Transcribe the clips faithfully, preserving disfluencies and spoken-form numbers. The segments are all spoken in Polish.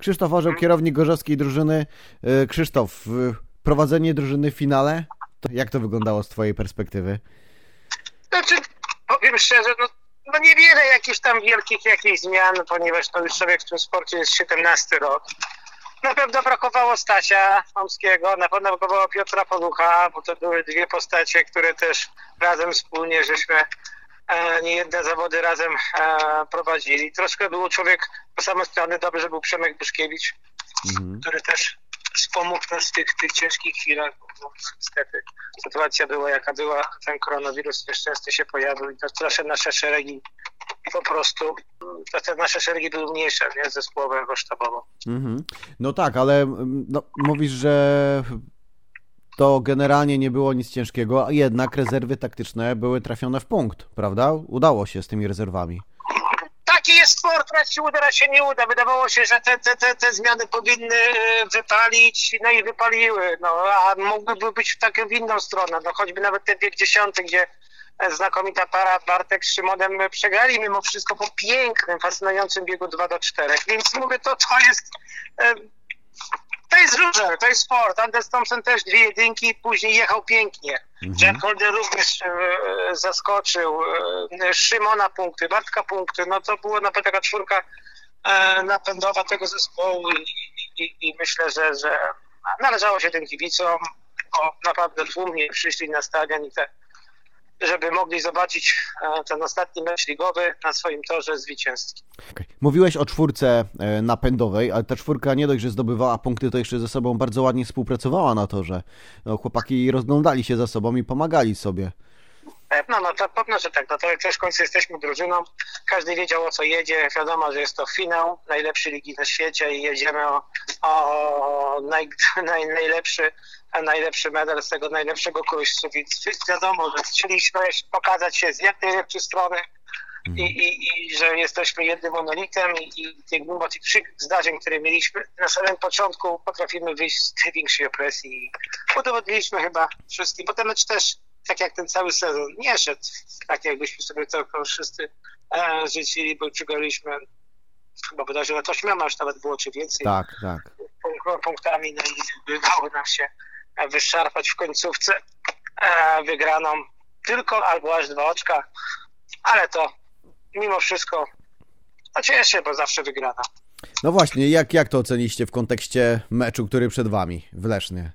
Krzysztof Orzeł, kierownik gorzowskiej drużyny. Krzysztof, prowadzenie drużyny w finale, to jak to wyglądało z twojej perspektywy? Znaczy, powiem szczerze, no, no niewiele jakichś tam wielkich jakichś zmian, ponieważ to już człowiek w tym sporcie jest siedemnasty rok. Na pewno brakowało Stasia Chomskiego, na pewno brakowało Piotra Polucha, bo to były dwie postacie, które też razem wspólnie żeśmy e, niejedne zawody razem e, prowadzili. Troszkę był człowiek po samej stronie, dobrze, że był Przemek Buszkiewicz, mhm. który też wspomógł nas w tych, tych ciężkich chwilach, bo niestety sytuacja była jaka była, ten koronawirus nieszczęsny się pojawił i to nasze, nasze szeregi po prostu, to te nasze szeregi były mniejsze, nie, zespołowe, jako sztabowo. Mhm. No tak, ale no, mówisz, że to generalnie nie było nic ciężkiego, a jednak rezerwy taktyczne były trafione w punkt, prawda? Udało się z tymi rezerwami. Taki jest sport, raz się uda, raz się nie uda. Wydawało się, że te, te, te, te zmiany powinny wypalić, no i wypaliły. No, a mógłby być w taką w inną stronę. No, choćby nawet ten wiek dziesiąty, gdzie znakomita para Bartek z Szymonem przegrali mimo wszystko po pięknym, fascynującym biegu dwa do czterech. Więc mówię, to, to jest... To jest żużel, to jest sport. Anders Thompson też dwie jedynki, później jechał pięknie. Mhm. Jack Holder również e, zaskoczył. E, Szymona punkty, Bartka punkty. No to była naprawdę taka czwórka e, napędowa tego zespołu i, i, i myślę, że, że należało się tym kibicom. O, naprawdę tłumnie przyszli na stadion i te, żeby mogli zobaczyć ten ostatni mecz ligowy na swoim torze zwycięski. Okay. Mówiłeś o czwórce napędowej, ale ta czwórka nie dość, że zdobywała punkty, to jeszcze ze sobą bardzo ładnie współpracowała na torze. No, chłopaki rozglądali się za sobą i pomagali sobie. No, no to pewno, że tak. No to też w końcu jesteśmy drużyną. Każdy wiedział, o co jedzie. Wiadomo, że jest to finał najlepszej ligi na świecie i jedziemy o, o naj, naj, najlepszy, najlepszy medal z tego najlepszego kursu. Więc wiadomo, że chcieliśmy pokazać się z jak najlepszej strony i, i, i że jesteśmy jednym monolitem i, i mimo tych wszystkich zdarzeń, które mieliśmy, na samym początku potrafimy wyjść z tej większej opresji. Udowodniliśmy chyba wszystkim. Potem mecz też tak jak ten cały sezon nie szedł, tak jakbyśmy sobie to wszyscy e, życzyli, bo przegraliśmy chyba bodajże nawet ośmioma już nawet było, czy więcej. Tak, tak. Punk- punktami, no i udało nam się wyszarpać w końcówce e, wygraną tylko albo aż dwa oczka, ale to mimo wszystko to cieszę, bo zawsze wygrana. No właśnie, jak, jak to oceniście w kontekście meczu, który przed wami w Lesznie?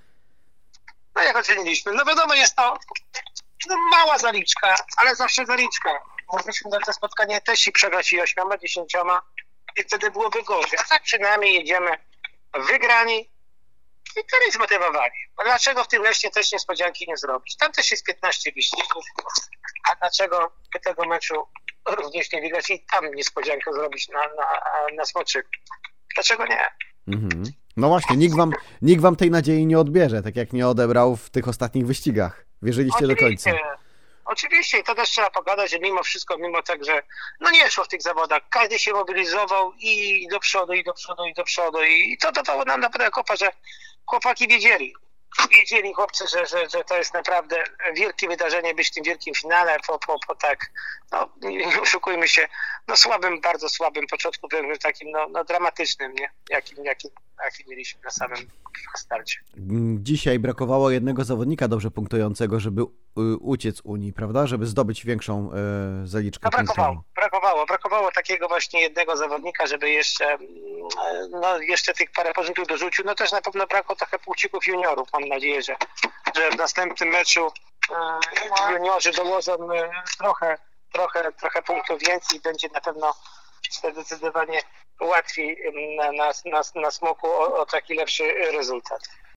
No jak oceniliśmy? No wiadomo, jest to no, mała zaliczka, ale zawsze zaliczka. Mogliśmy na to spotkanie też i przegrać i ośmioma, dziesięcioma i wtedy byłoby gorzej. A tak przynajmniej jedziemy wygrani i wtedy zmotywowani. Bo dlaczego w tym Lesznie też niespodzianki nie zrobić? Tam też jest piętnaście wyścigów, a dlaczego by tego meczu również nie wygrać i tam niespodziankę zrobić na, na, na Smoczyku? Dlaczego nie? Mhm. No właśnie, nikt wam, nikt wam tej nadziei nie odbierze, tak jak nie odebrał w tych ostatnich wyścigach. Wierzyliście Oczywiście. do końca. Oczywiście i to też trzeba pogadać, że mimo wszystko, mimo tak, że no nie szło w tych zawodach, każdy się mobilizował i do przodu, i do przodu, i do przodu i to dawało nam naprawdę kopa, że chłopaki wiedzieli, wiedzieli chłopcy, że, że, że to jest naprawdę wielkie wydarzenie być w tym wielkim finale po, po, po tak, no nie oszukujmy się, no słabym, bardzo słabym początku, takim no, no dramatycznym, nie? Jakim, jakim, jakim mieliśmy na samym starcie. Dzisiaj brakowało jednego zawodnika dobrze punktującego, żeby uciec Unii, prawda? Żeby zdobyć większą y, zaliczkę no, brakowało, punktową. brakowało, brakowało takiego właśnie jednego zawodnika, żeby jeszcze no jeszcze tych parę punktów dorzucił. No też na pewno brakło trochę płcików juniorów. Mam nadzieję, że, że w następnym meczu y, juniorzy dołożą y, trochę, trochę, trochę punktów więcej i będzie na pewno zdecydowanie łatwiej na, na, na, na smoku o, o taki lepszy rezultat.